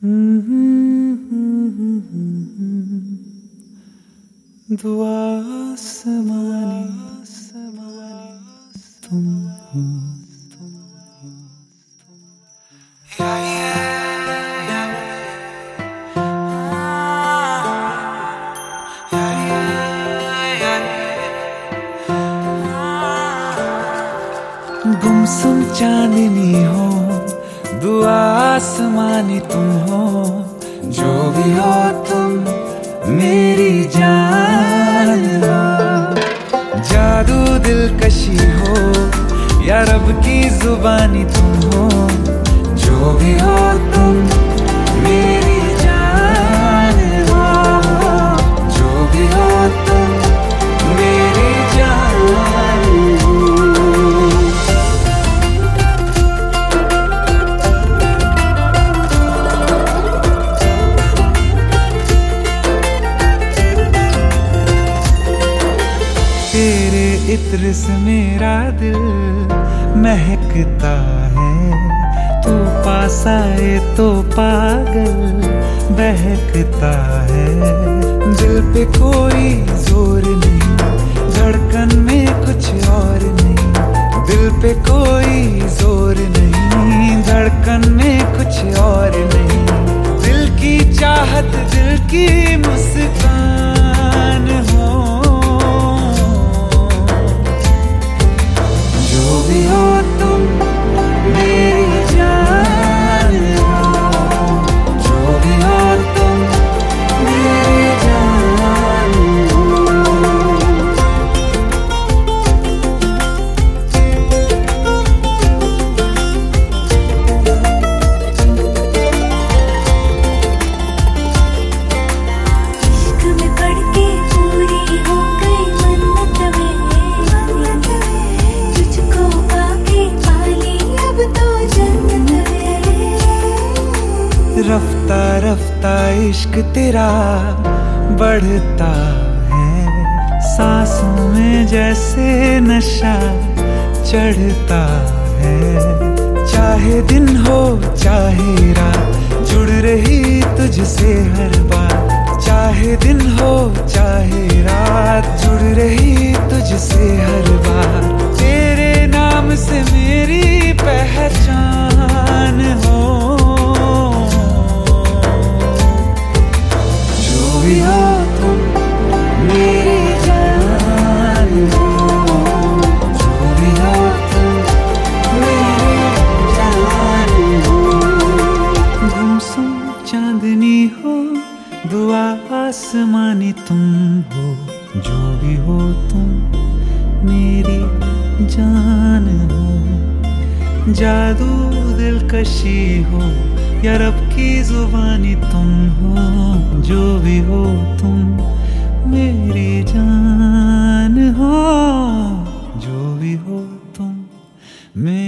दुआ आसमानी तुम हो। गुमसुम चांदनी हो, दुआ आसमानी तुम हो। जो भी हो तुम मेरी जान हो। जादू दिलकशी हो या रब की जुबानी तुम हो। जो भी हो तुम मेरी जान हो। जो भी हो तुम मेरी जान हो। तेरे इत्र से मेरा दिल महकता है। तू पास आए तो पागल बहकता है। दिल पे कोई जोर नहीं, धड़कन में कुछ और नहीं। दिल पे कोई जोर नहीं, धड़कन में कुछ और नहीं। दिल की चाहत, दिल की मुस्कान हो। जो भी हो तुम मेरी जान हो। जो भी हो तुम मेरी जान हो। इश्क में पड़ के पूरी हो गई मन्नत वे। तुझको पाके पाली अब तो जन्नत वे। रफ्ता रफ्ता इश्क तेरा बढ़ता है। सांसों में जैसे नशा चढ़ता है। चाहे दिन हो चाहे रात, जुड़ रही तुझसे हर बात। चाहे दिन हो चाहे रात, जुड़ रही तुझसे हर बात। तेरे नाम से मेरी पहचान हो। जो भी हो तुम मेरी जान हो। जो भी हो तुम मेरी जान हो। गुमसुम चांदनी हो, दुआ आसमानी तुम हो। जो भी हो तुम मेरी जान हो। जादू दिलकशी हो या रब की जुबानी तुम हो। जो भी हो तुम मेरी जान हो। जो भी हो तुम मेरी